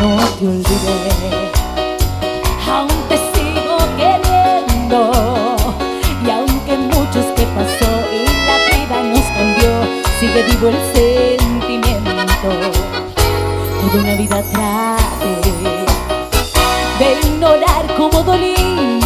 no te olvidé. Aún te sigo queriendo, y aunque muchos que pasó y la vida nos cambió, sigue vivo el sentimiento. Toda una vida traté de ignorar cómo dolías,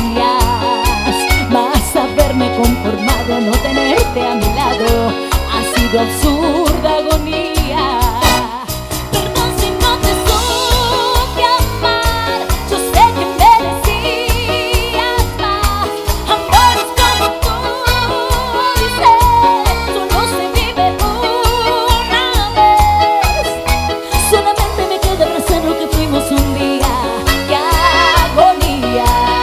mas haberme conformado a no tenerte a mi lado ha sido absurda agonía. Perdón si no te supe amar, yo sé que merecías más. Amores como tú, dice, solo se vive una vez. Solamente me queda abrazar lo que fuimos un día. ¡Qué agonía!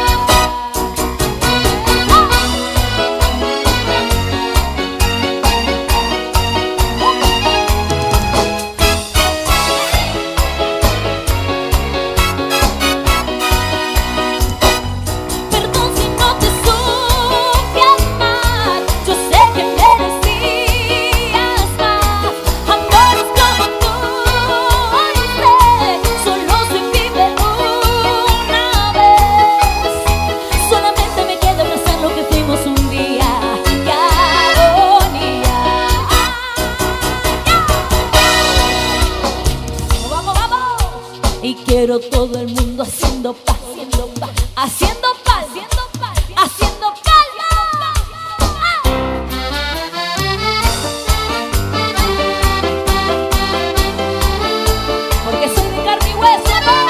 Perdón si no te supe amar, yo sé que merecías más. Amores como tú, dice, solo se vive una vez. Solamente me queda abrazar lo que fuimos un día. ¡Qué agonía! ¡Vamos, vamos! Y quiero todo el mundo haciendo paz, haciendo paz, haciendo paz, haciendo paz, haciendo paz. Porque soy de carne y hueso, ¿no?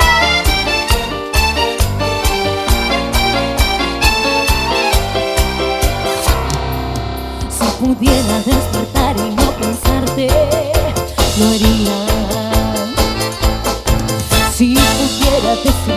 Si pudiera despertar y no pensarte, lo haría. Si pudiera decir